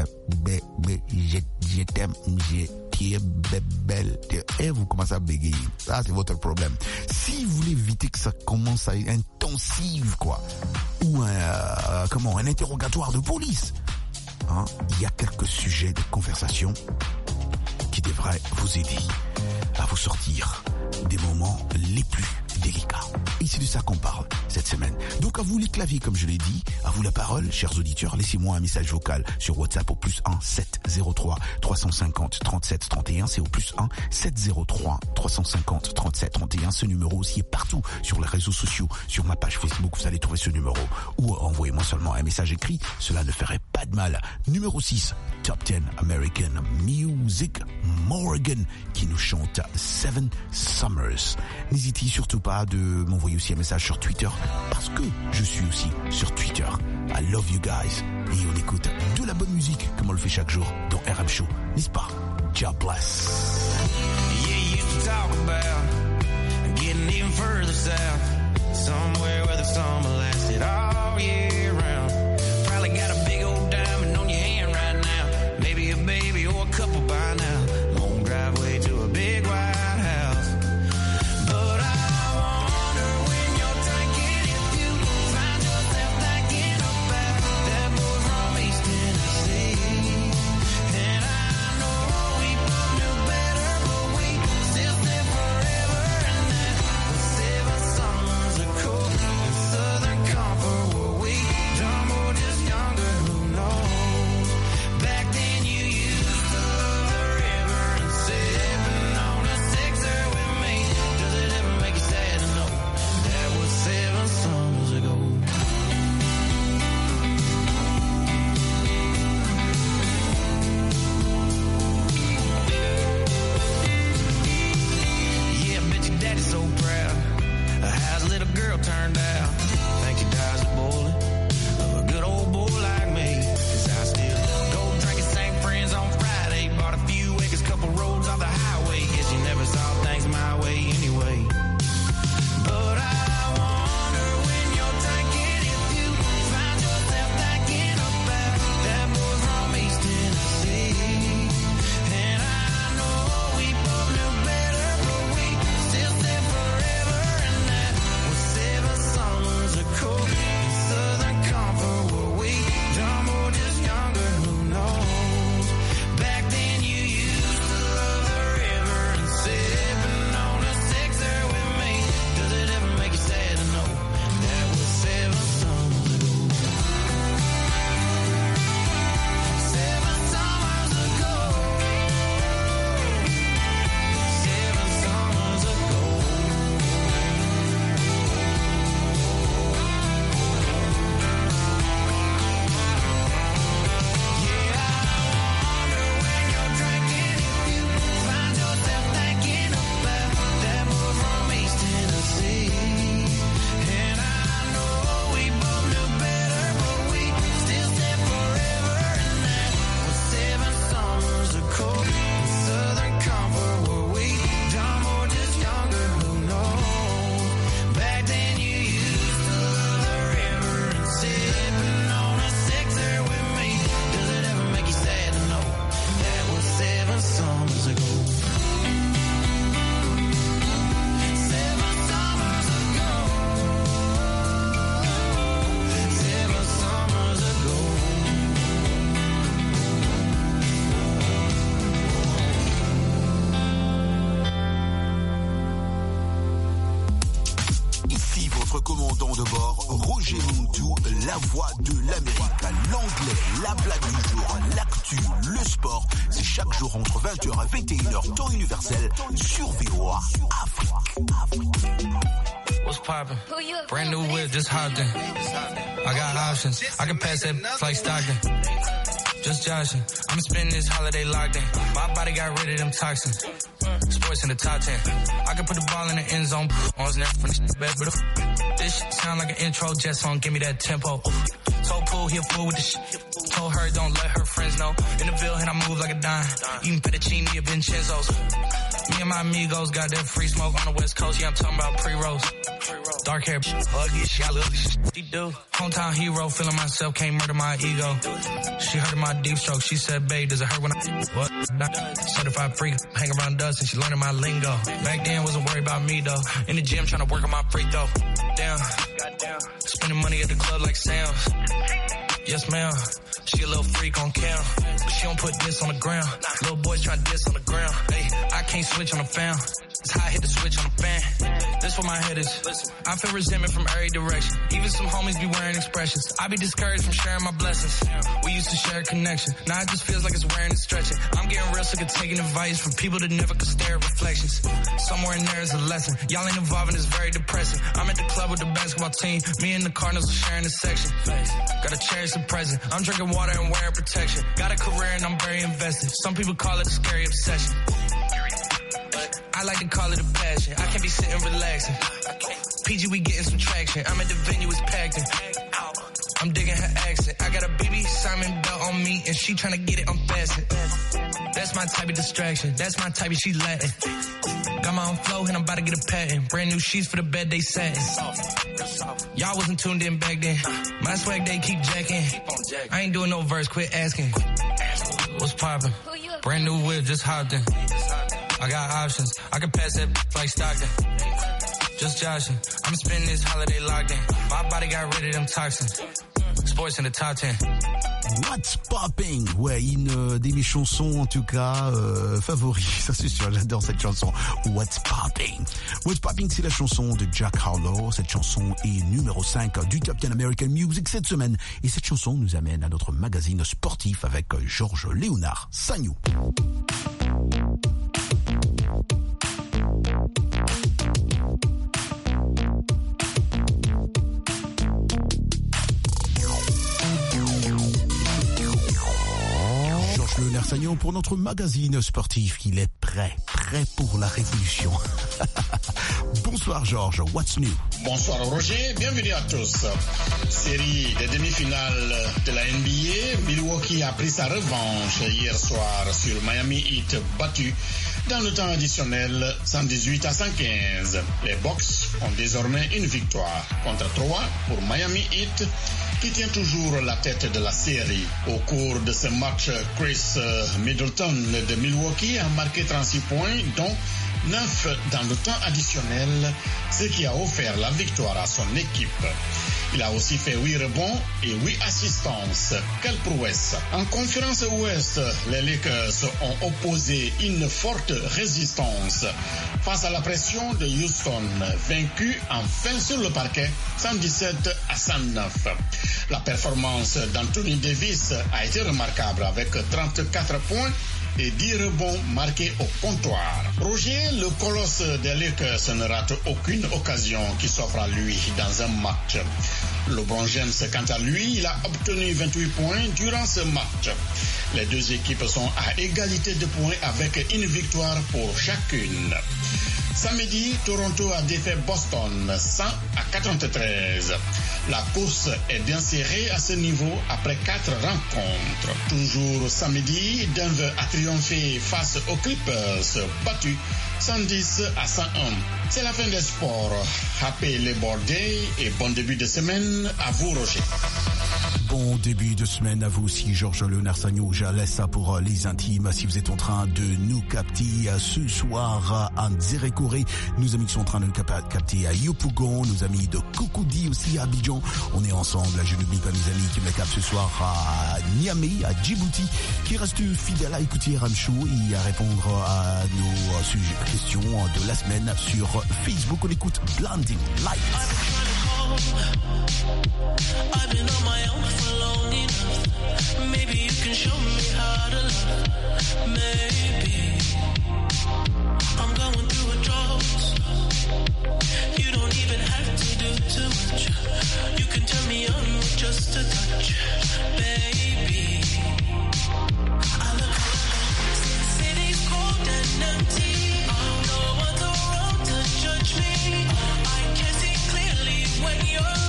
Speaker 1: Je t'aime, tu es belle. Et vous commencez à bégayer. Ça, c'est votre problème. Si vous voulez éviter que ça commence à être intensive, quoi, ou un interrogatoire de police, hein, il y a quelques sujets de conversation qui devraient vous aider à vous sortir des moments les plus délicats. Et c'est de ça qu'on parle cette semaine. Donc à vous les claviers, comme je l'ai dit, à vous la parole, chers auditeurs. Laissez-moi un message vocal sur WhatsApp au +1 703 350 37 31. C'est au +1 703 350 37 31. Ce numéro aussi est partout sur les réseaux sociaux, sur ma page Facebook. Vous allez trouver ce numéro. Ou envoyez-moi seulement un message écrit. Cela ne ferait pas de mal. Numéro 6, Top 10 American Music, Morgan qui nous chante Seven Summers. N'hésitez surtout pas de m'envoyer aussi un message sur Twitter parce que je suis aussi sur Twitter. I love you guys. Et on écoute de la bonne musique comme on le fait chaque jour dans RM Show, n'est-ce pas? God bless.
Speaker 7: Yeah, you used to talk about getting even further south, somewhere where the summer lasted all year round. Probably got a big old diamond on your hand right now, maybe a baby or a couple by now. Long driveway to a big white house. But I wonder when you're drinking if you find yourself thinking about that boy from East Tennessee. And I know we both knew better, but we still said forever. And that was 7 summers ago in Southern Comfort, were we dumb or just younger? Who knows? Back then you used to love the river and sipping on a sixer with me. Does it ever make you sad to know that was 7 summers ago? Yeah, I bet your daddy's so proud of how his little girl turned out. Think he dies a bullet of a good old boy like me. 'Cause I still go drinking same friends on Friday. Bought a few acres, couple roads off the highway. Guess you never saw things my way anyway. But I wonder when you're drinking if you find yourself thinking about that boy from East Tennessee. And I know we both knew better, but we still said forever. And that was 7 summers ago in Southern Comfort, were we dumb or just younger? Who knows? Back then you used to love the river and sipping on a sixer with me. Does it ever make you sad to know that was 7 summers ago? 7 summers ago. 7 summers ago. Yeah, I wonder when you're drinking if you find yourself thinking about that boy from East Tennessee. And I know we both knew better, but we still said forever. And that was 7 summers ago in Southern Comfort, were we dumb or just younger? Who knows? Back then you used to love the river and sipping on a sixer with me. Does it ever make you sad to know that was 7 summers ago? 7 summers ago. 7 summers ago.
Speaker 1: Ici votre commandant de bord, Roger Montou, la voix de l'Amérique. L'anglais, la blague du jour, l'actu, le sport, c'est chaque jour entre 20h et 21h, temps universel, sur VOA Afrique.
Speaker 11: What's poppin'? Brand new whip, just hopped in. I got options. I can pass that like Stockton. Just joshing. I'ma spend this holiday locked in. My body got rid of them toxins. Sports in the top 10. I can put the ball in the end zone. On snap from the back, but this shit sound like an intro jet song. Give me that tempo. Told Pool, he a fool with the shit. Told her don't let her friends know. In the Ville, and I move like a dime. Eating fettuccine at Vincenzo's. Me and my amigos got that free smoke on the West Coast. Yeah, I'm talking about pre-rolls. Dark hair, ugly shit, I love this shit. Do. Hometown hero, feeling myself, can't murder my ego. She heard of my deep stroke, she said, babe, does it hurt when I... What? Certified freak, hang around dust, and she learning my lingo. Back then, wasn't worried about me, though. In the gym, trying to work on my free throw. Damn. Spending money at the club like Sam's. Yes, ma'am. She a little freak on cam, but she don't put this on the ground. Little boys try diss on the ground. Hey, I can't switch on the fan. It's how I hit the switch on the fan. This This where my head is. I feel resentment from every direction. Even some homies be wearing expressions. I be discouraged from sharing my blessings. We used to share a connection. Now it just feels like it's wearing and stretching. I'm getting real sick of taking advice from people that never could stare at reflections. Somewhere in there is a lesson. Y'all ain't involved and it's very depressing. I'm at the club with the basketball team. Me and the Cardinals are sharing the section. Gotta cherish the present. I'm drinking water and wearing protection. Got a career and I'm very invested. Some people call it a scary obsession. I like to call it a passion. I can't be sitting relaxing. PG, we getting some traction. I'm at the venue, it's packed in. I'm digging her accent. I got a BB Simon belt on me and she tryna get it unfastened. That's my type of distraction. That's my type of she Latin. Got my own flow and I'm about to get a patent. Brand new sheets for the bed they satin. Y'all wasn't tuned in back then. My swag they keep jacking. I ain't doing no verse, quit asking. What's poppin'? Brand new whip, just hopped in. I got options. I can pass that like Stockton. Just joshing. I'm spending this holiday locked in. My body got rid of them toxins. Sports in the top 10.
Speaker 1: What's Popping? Ouais, une des mes chansons en tout cas favoris, ça c'est sûr, j'adore cette chanson. What's Popping? What's Popping, c'est la chanson de Jack Harlow. Cette chanson est numéro 5 du Top 10 American Music cette semaine. Et cette chanson nous amène à notre magazine sportif avec Georges Léonard Sagnou. Léonard Sagnou pour notre magazine sportif. Il est prêt pour la révolution. Bonsoir Georges, what's new?
Speaker 12: Bonsoir Roger, bienvenue à tous. Série des demi-finales de la NBA, Milwaukee a pris sa revanche hier soir sur Miami Heat, battu dans le temps additionnel 118-115. Les Bucks ont désormais une victoire contre 3 pour Miami Heat, qui tient toujours la tête de la série. Au cours de ce match, Chris Middleton de Milwaukee a marqué 36 points, dont 9 dans le temps additionnel, ce qui a offert la victoire à son équipe. Il a aussi fait 8 rebonds et 8 assistances. Quelle prouesse! En conférence ouest, les Lakers ont opposé une forte résistance face à la pression de Houston, vaincu enfin sur le parquet 117-109. La performance d'Anthony Davis a été remarquable avec 34 points et 10 rebonds marqués au comptoir. Roger, le colosse des Lakers ne rate aucune occasion qui s'offre à lui dans un match. LeBron James, quant à lui, il a obtenu 28 points durant ce match. Les deux équipes sont à égalité de points avec une victoire pour chacune. Samedi, Toronto a défait Boston 100-93. La course est bien serrée à ce niveau après 4 rencontres. Toujours samedi, Denver a triomphé face aux Clippers, battus 110-101. C'est la fin des sports. Happy Labor Day et bon début de semaine à vous, Roger.
Speaker 1: Bon début de semaine à vous aussi, Georges Léonard Sagnou. Je laisse ça pour les intimes. Si vous êtes en train de nous capter ce soir à Nzérékoré, nos amis qui sont en train de nous capter à Yopougon, nos amis de Cocody aussi à Abidjan. On est ensemble. Je n'oublie pas mes amis qui me captent ce soir à Niamey, à Djibouti, qui restent fidèles à écouter RM Show et à répondre à nos questions de la semaine sur Facebook. On écoute Blinding Lights.
Speaker 4: I've been on my own for long enough. Maybe you can show me how to love. Maybe I'm going through a drought. You don't even have to do too much. You can turn me on with just a touch, baby. I look around, city's cold and empty. No one's around to judge me. I can see clearly when you're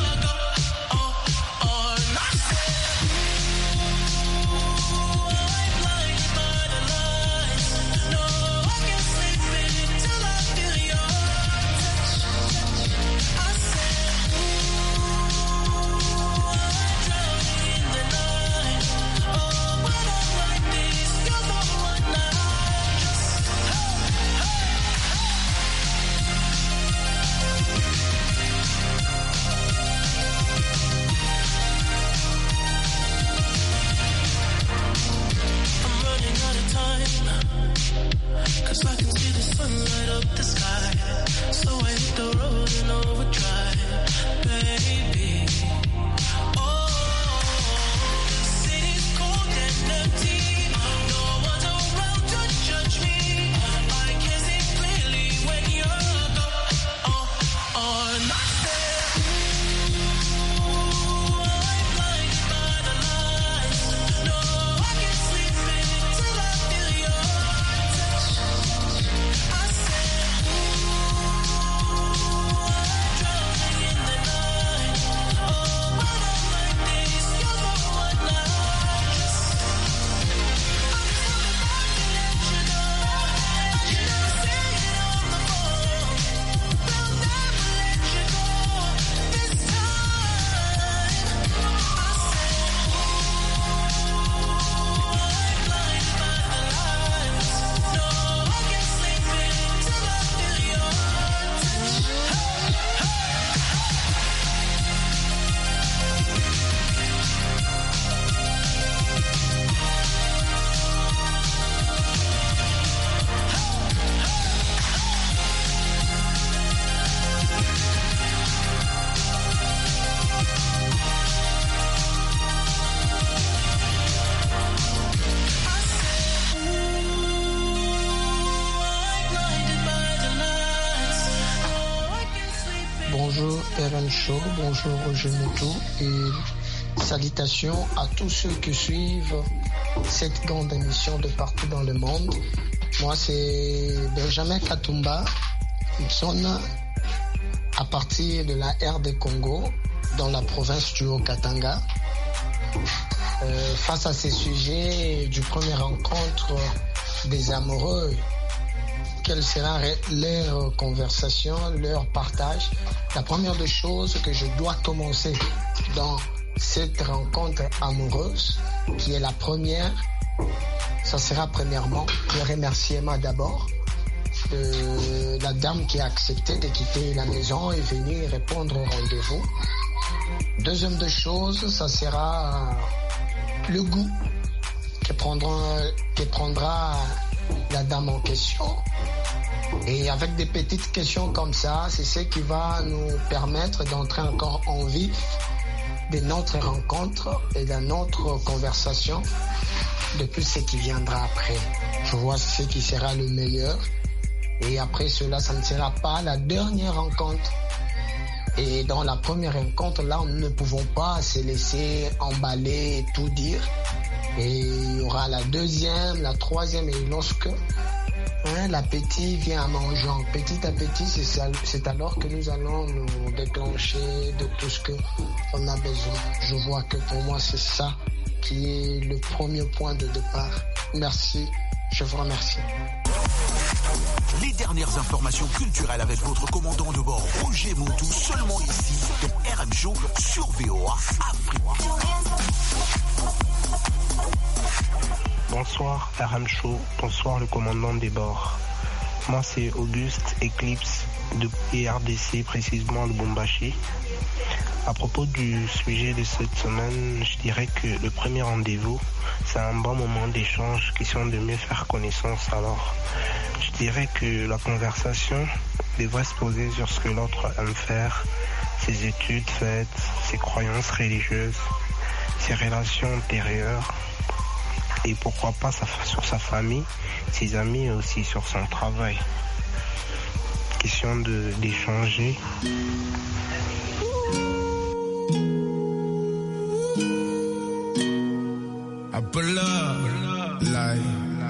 Speaker 4: Cause I can see the sun light up the sky. side. So I hit the road in overdrive, baby. Oh, city's cold and empty. No one's around to judge me. I can see clearly when you're gone. On my step, ooh, I'm blinded by the lights. No, I can't sleep until I feel your touch. I said, ooh, I'm drowning in the night. Oh, when I'm like this, you're the one I trust. I'm coming back to let you know. You never say it on the phone. They'll never let you go this time. I said, ooh, I'm blinded by the lights. No, I can't sleep until I feel your touch.
Speaker 13: Bonjour RM Show, bonjour Roger Moutou et salutations à tous ceux qui suivent cette grande émission de partout dans le monde. Moi c'est Benjamin Katumba, Hudson, à partir de la RD Congo, dans la province du Haut-Katanga. Face à ces sujets du premier rencontre des amoureux, quelle sera leur conversation, leur partage. La première des choses que je dois commencer dans cette rencontre amoureuse, qui est la première, ça sera premièrement le remerciement d'abord de la dame qui a accepté de quitter la maison et venir répondre au rendez-vous. Deuxième des choses, ça sera le goût que prendra la dame en question. Et avec des petites questions comme ça, c'est ce qui va nous permettre d'entrer encore en vif de notre rencontre et de notre conversation depuis ce qui viendra après. Je vois ce qui sera le meilleur. Et après cela, ça ne sera pas la dernière rencontre. Et dans la première rencontre, là, nous ne pouvons pas se laisser emballer et tout dire. Et il y aura la deuxième, la troisième, et lorsque l'appétit vient en mangeant petit à petit, c'est alors que nous allons nous déclencher de tout ce qu'on a besoin. Je vois que pour moi, c'est ça qui est le premier point de départ. Merci, je vous remercie.
Speaker 1: Les dernières informations culturelles avec votre commandant de bord, Roger Moutou, seulement ici, dans RM Show sur VOA Afrique.
Speaker 14: Bonsoir RM Show, bonsoir le commandant des bords. Moi c'est Auguste Eclipse de RDC, précisément de Lubumbashi. À propos du sujet de cette semaine, je dirais que le premier rendez-vous, c'est un bon moment d'échange, question de mieux faire connaissance. Alors, je dirais que la conversation devrait se poser sur ce que l'autre aime faire, ses études faites, ses croyances religieuses, ses relations antérieures, et pourquoi pas sur sa famille, ses amis et aussi sur son travail. Question d'échanger.
Speaker 9: I pull up, like,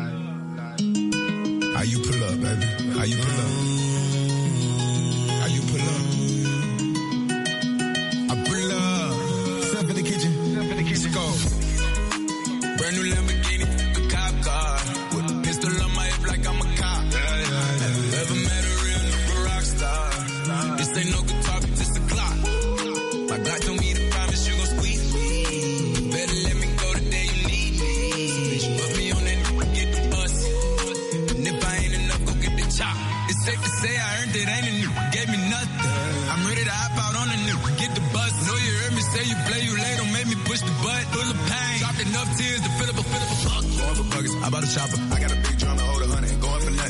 Speaker 9: how you pull up, baby? How you pull up? How you pull up? I pull up, step in the kitchen, let's go. Brand new Lamborghini, a cop car, with a pistol on my hip like I'm a cop. Have you ever met a real nigga rock star? This ain't no guitar, but just a clock. My Glock told me to promise you gon' squeeze me. Better let me go the day you need me. Put me on that, get the bus. And if I ain't enough, go get the chop. It's safe to say I earned it, ain't a new, gave me nothing. I'm ready to hop out on the new, get the bus. Know you heard me say you play, you late, don't make me push the butt. Full of pain, dropped enough tears to fill up a bucket. Going for buggers, I bought a chopper. I got a big drum to hold 100. Going for nothing, I'm ready to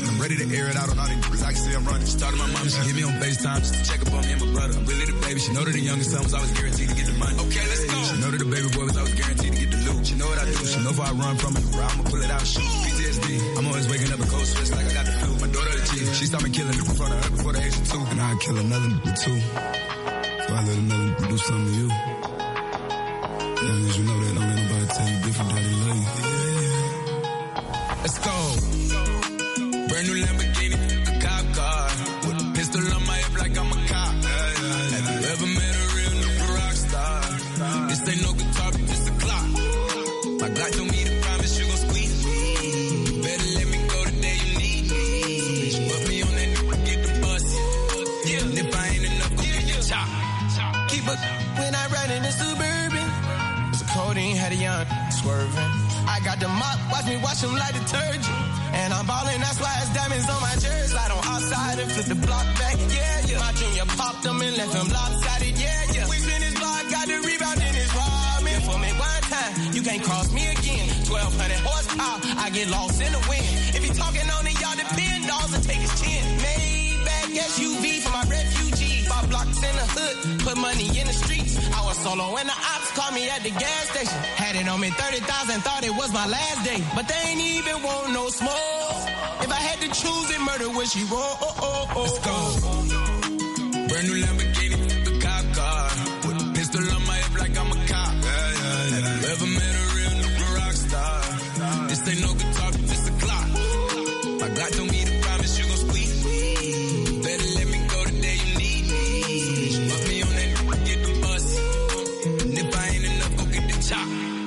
Speaker 9: air it out on all these niggas. I can see I'm running. She talked to my mom, she hit me on FaceTime just to check up on me and my brother. I'm really the baby. She know that the youngest son was always guaranteed to get the money. Okay, let's go. She know that the baby boy was always guaranteed to get the loot. She know what I do. She know if I run from it, I'ma pull it out, shoot. PTSD. I'm always waking up a cold sweats like I got the flu. My daughter the G. She saw me killing in front of her before the age of 2. And I'd kill another nigga too. So I let another nigga do something to you. As long as you know that, don't let nobody tell you different that they love you. Let's go. Brand new Lamborghini, a cop car. With a pistol on my hip like I'm a cop. Have you ever met a real nigga rock star? This ain't no guitar, but just a clock. My God told me to promise you gon' squeeze me. Better let me go the day you need me. Put me on that nigga, get the bus. Yeah, and if I ain't enough, go get your chop.
Speaker 7: Keep up when I ride in the Suburban. So codeine had a young swerving. I got the mop, watch me wash them like detergent. And I'm ballin', that's why it's diamonds on my jersey. Slide on outside and flip the block back, yeah. My junior popped them and left them lopsided, yeah. We spin his block, got the rebound in his ramen. For me one time, you can't cross me again. 1200 horsepower, I get lost in the wind. If he talking on it, y'all depend, dolls and take his chin. Maybach SUV for my refugees. 5 blocks in the hood, put money in the streets. I was solo and the ops called me at the gas station. Had it on me 30,000, thought it was my last day. But they ain't even want no smoke. If I had to choose it, murder would she roll?
Speaker 9: Let's go. Brand new Lamborghini, the cop car. With a pistol on my hip like I'm a cop. Have you ever met a real nigga rock star? This ain't no guitar, but just a clock. My God told me to promise you gon' squeeze me. Better let me go the day you need me. Put me on that nigga, get the bus. And if I ain't enough, go get the chop.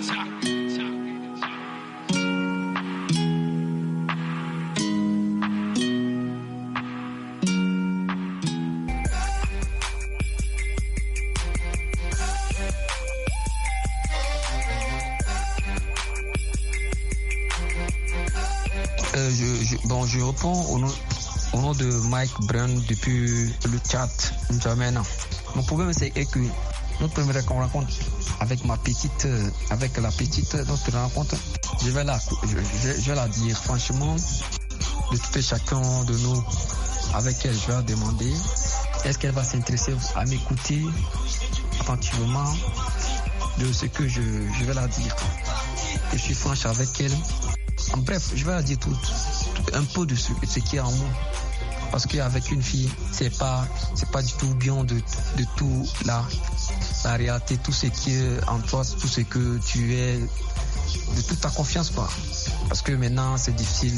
Speaker 15: Je réponds au nom de Mike Brown depuis le Tchad, N'Djamena. Mon problème c'est que notre première rencontre avec la petite, notre rencontre, je vais la dire franchement, de tout et chacun de nous avec elle, je vais la demander, est-ce qu'elle va s'intéresser à m'écouter attentivement de ce que je vais la dire. Que je suis franche avec elle. En bref, je vais la dire tout un peu de ce qui est en moi. Parce qu'avec une fille, c'est pas du tout bien de tout la réalité, tout ce qui est en toi, tout ce que tu es, de toute ta confiance, quoi. Parce que maintenant, c'est difficile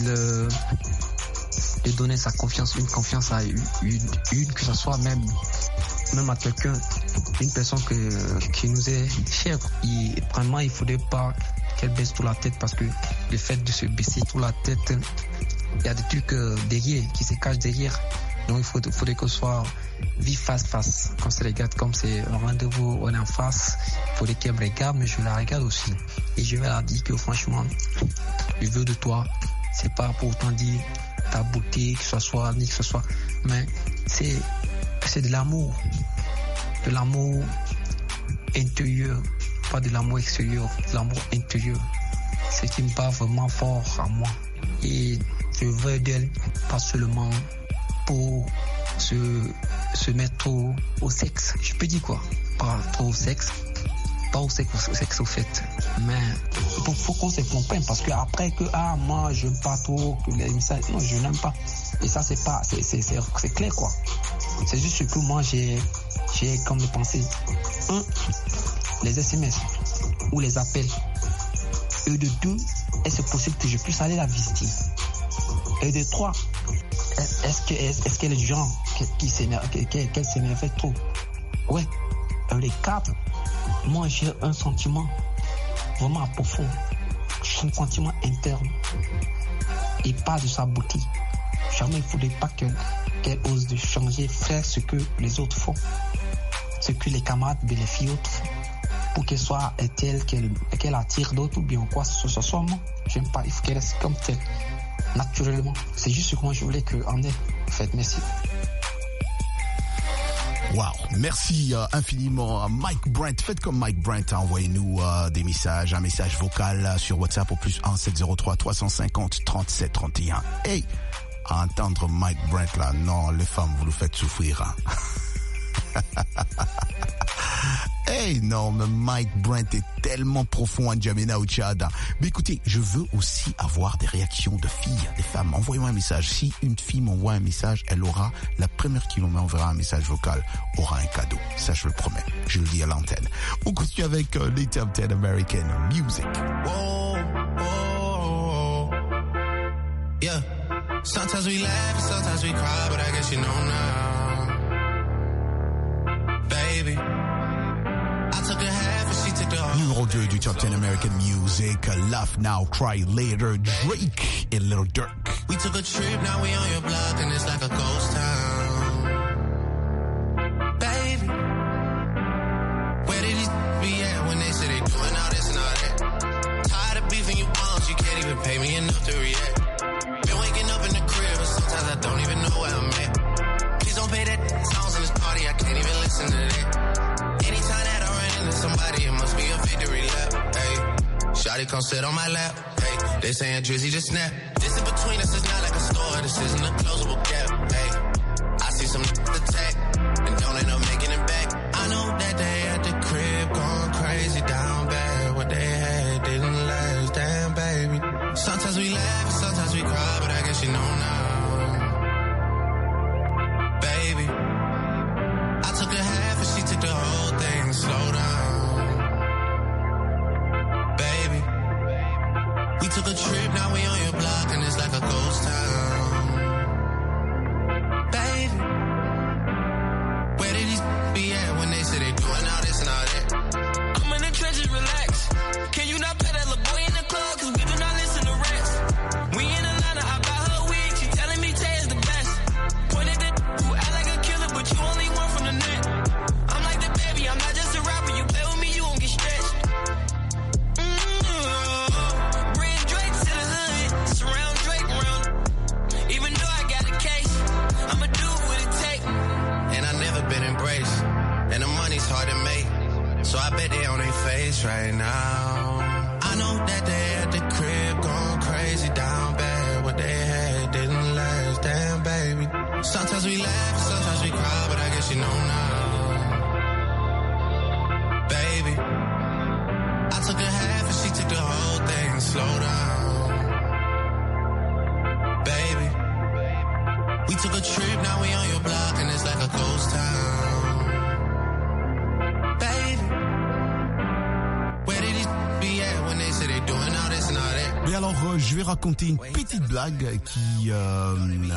Speaker 15: de donner sa confiance, une confiance à une que ce soit même à quelqu'un, une personne qui nous est chère. Vraiment, il faudrait pas qu'elle baisse toute la tête, parce que le fait de se baisser toute la tête, il y a des trucs derrière, qui se cachent derrière. Donc il faudrait qu'on soit vif face à face. Quand on se regarde comme c'est un rendez-vous, on est en face, il faudrait qu'elle me regarde, mais je la regarde aussi. Et je vais la dire que franchement, je veux de toi. C'est pas pour autant dire ta beauté, que ce soit ni que ce soit, mais c'est de l'amour. De l'amour intérieur, pas de l'amour extérieur, de l'amour intérieur. C'est qui me parle vraiment fort à moi. Et je veux d'elle, pas seulement pour se mettre au sexe. Je peux dire quoi? Pas trop au sexe. Pas au sexe au fait. Mais faut qu'on se comprenne, parce que après que moi j'aime pas trop que les messages, non, je n'aime pas. Et ça c'est clair quoi. C'est juste que moi j'ai comme de penser. Les SMS ou les appels. Et de 2, est-ce possible que je puisse aller la visiter? Et de 3, est-ce qu'elle est du genre qu'elle s'énerve trop? Ouais. Et de 4, moi j'ai un sentiment vraiment profond, un sentiment interne, et pas de sa beauté. Jamais il ne faudrait pas qu'elle ose de changer, faire ce que les autres font, ce que les camarades de les filles autres font, pour qu'elle soit telle, qu'elle attire d'autres, ou bien quoi, ce soit moi. J'aime pas, il faut qu'elle reste comme telle, naturellement. C'est juste ce que moi je voulais qu'en ait. Faites, merci.
Speaker 1: Wow, merci infiniment Mike Brent. Faites comme Mike Brent, envoyez-nous des messages, un message vocal sur WhatsApp au +1 703 350 37 31. Hey, à entendre Mike Brent là. Non, les femmes, vous nous faites souffrir. Hein. Hey, non, mais Mike Brent est tellement profond en N'Djamena au Tchad. Mais écoutez, je veux aussi avoir des réactions de filles, des femmes. Envoyez-moi un message. Si une fille m'envoie un message, elle aura, la première qui m'enverra un message vocal, aura un cadeau. Ça, je le promets. Je le dis à l'antenne. On continue avec les Top 10 American Music.
Speaker 16: Whoa, whoa, yeah. Sometimes we laugh, sometimes we cry, but I guess you know now, baby.
Speaker 1: Numéro 2 du Top 10 American Music, Laugh Now, Cry Later, Drake et Lil Durk.
Speaker 16: We took a trip, now we on your block and it's like a ghost town. Baby, where did these be at when they say they doing all this and all that? Tired of beefing you bums, you can't even pay me enough to react. Been waking up in the crib and sometimes I don't even know where I'm at. Please don't pay that songs in this party, I can't even listen to that. Anytime that I run into somebody, it must be a victory lap. Hey, shawty come sit on my lap. Hey, they saying Drizzy just snap. This in between us is not like a store. This isn't a closable gap. Hey, I see some attack and don't end up making it back. I know that they at the crib going crazy down bad. What they had didn't last, damn baby. Sometimes we laugh and sometimes we cry, but I guess you know now. Baby, I took a half and she took the whole thing. Slow down, baby. We took a trip, now we on your block and it's like a ghost town. Baby, where did these be at when they say they doing all this and all that? I'm in the trenches, relax. Can you not pay that little boy in the club? Cause we do not listen to rats. We in Atlanta, I buy her wig, she telling me Tay is the best. Pointed at who act like a killer, but you only one from the net. I'm like the baby, I'm not just a rapper. You play with me, you won't get stretched. Bring Drake to the hood, surround Drake around. Even though I got a case, I'ma do what it take. And I never been embraced, and the money's hard to make. So I bet they on their face right now. I know that they at the crib going crazy down bad. What they had didn't last, damn baby. Sometimes we laugh, sometimes we cry, but I guess you know now. Baby, I took a half and she took the whole thing. Slow down, baby. We took a trip, now we on your block and it's like a ghost town. Baby, where did these be at when they say they doing all this and all that?
Speaker 1: Et alors, je vais raconter une petite blague qui a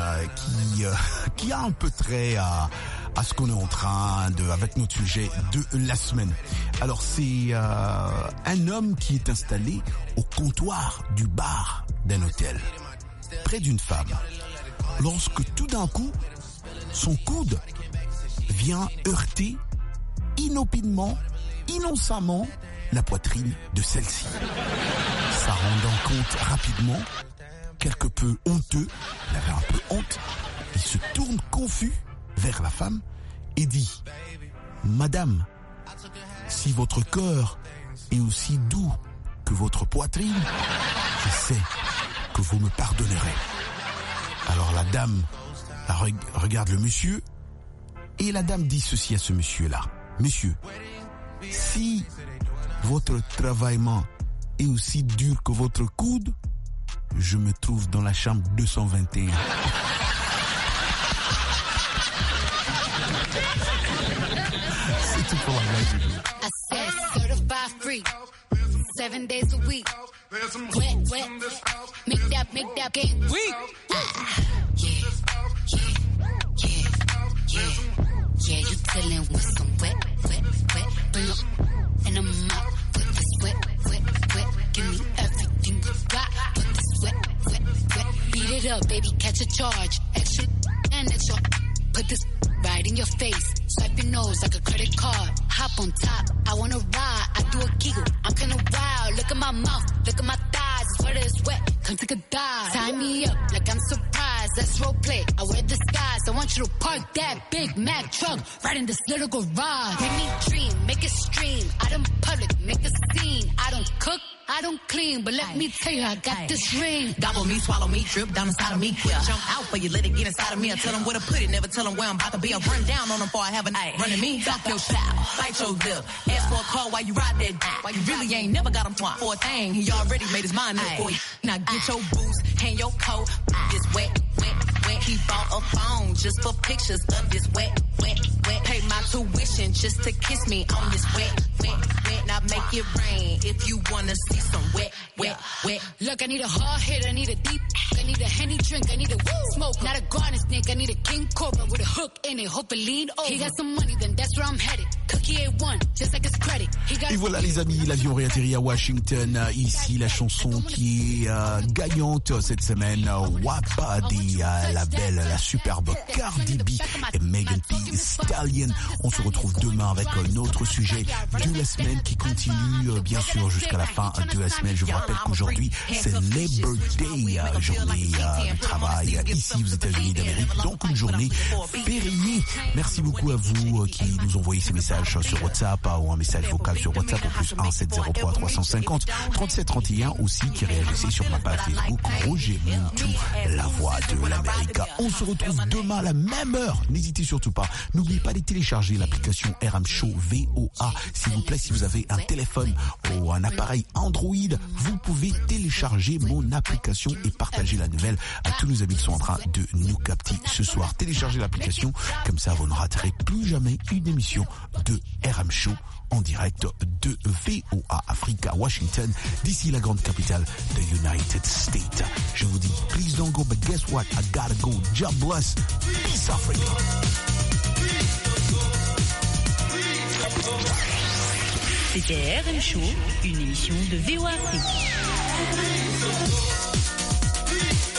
Speaker 1: un peu trait à ce qu'on est en train de, avec notre sujet de la semaine. Alors, c'est un homme qui est installé au comptoir du bar d'un hôtel, près d'une femme, lorsque tout d'un coup, son coude vient heurter inopinément, innocemment, la poitrine de celle-ci. Ça rendant compte rapidement, quelque peu honteux, il avait un peu honte, il se tourne confus vers la femme et dit « Madame, si votre cœur est aussi doux que votre poitrine, je sais que vous me pardonnerez. » Alors la dame regarde le monsieur et la dame dit ceci à ce monsieur-là. « Monsieur, si votre travaillement est aussi dur que votre coude, je me trouve dans la chambre 221. » C'est tout pour la blague.
Speaker 17: I said certified free, 7 days a week. Wet, make that game weak. Yeah, you dealing with some wet. Bring up and I'm out with this wet. Give me everything you got with this wet. Beat it up, baby, catch a charge. Extra and extra. Put this right in your face. Swipe your nose like a credit card. Hop on top, I wanna ride. I do a giggle, I'm kinda wild. Look at my mouth, look at my thighs. It's wet as wet, come take a dive. Tie me up like I'm surprised. Let's role play, I wear disguise. I want you to park that Big Mac truck right in this little garage. Make me dream, make it stream. Out in public, make a scene. I don't cook, I don't clean, but let me tell you, I got this ring.
Speaker 18: Gobble me, swallow me, drip down inside of me. Quick jump out for you, let it get inside of me. I tell them where to put it, never tell them where I'm about to be. I run down on them before I have a night. Running me, talk your style, bite your lip. Ask for a call while you ride that. While you really ain't never got him for a thing. He already made his mind up for you. Now get your boots, hang your coat. This wet. He bought a phone just for pictures of this wet. Pay my tuition just to kiss me on this wet. Now make it rain if you wanna see some wet.
Speaker 17: Look, I need a hard hit, I need a deep, I need a Henny drink, I need a smoke, not a garden snake, I need a king cobra with a hook in it, hope it lean over. He got some money, then that's where I'm headed. Cookie A1, just like his credit.
Speaker 1: Et voilà les amis, l'avion réatterrit à Washington. Ici la chanson qui est gagnante cette semaine, WAPA de la belle, la superbe Cardi B et Megan Thee Stallion. On se retrouve demain avec notre sujet de la semaine qui continue bien sûr jusqu'à la fin de la semaine. Je vous rappelle qu'aujourd'hui c'est Labor Day, journée de travail ici aux États-Unis d'Amérique, donc une journée fériée. Merci beaucoup à vous qui nous envoyez ces messages sur WhatsApp ou un message vocal sur WhatsApp au plus 1 703 350 37 31, aussi qui réagissez sur ma page Facebook Roger Montou, la voix de l'Amérique. On se retrouve demain à la même heure. N'hésitez surtout pas. N'oubliez pas de télécharger l'application RM Show VOA. S'il vous plaît, si vous avez un téléphone ou un appareil Android, vous pouvez télécharger mon application et partager la nouvelle à tous nos amis qui sont en train de nous capter ce soir. Téléchargez l'application, comme ça vous ne raterez plus jamais une émission de RM Show en direct de VOA Africa, Washington, d'ici la grande capitale de United States. Je vous dis, please don't go, but guess what? I gotta go. God bless. Peace, Africa.
Speaker 19: C'était RM Show, une émission de VOA Afrique.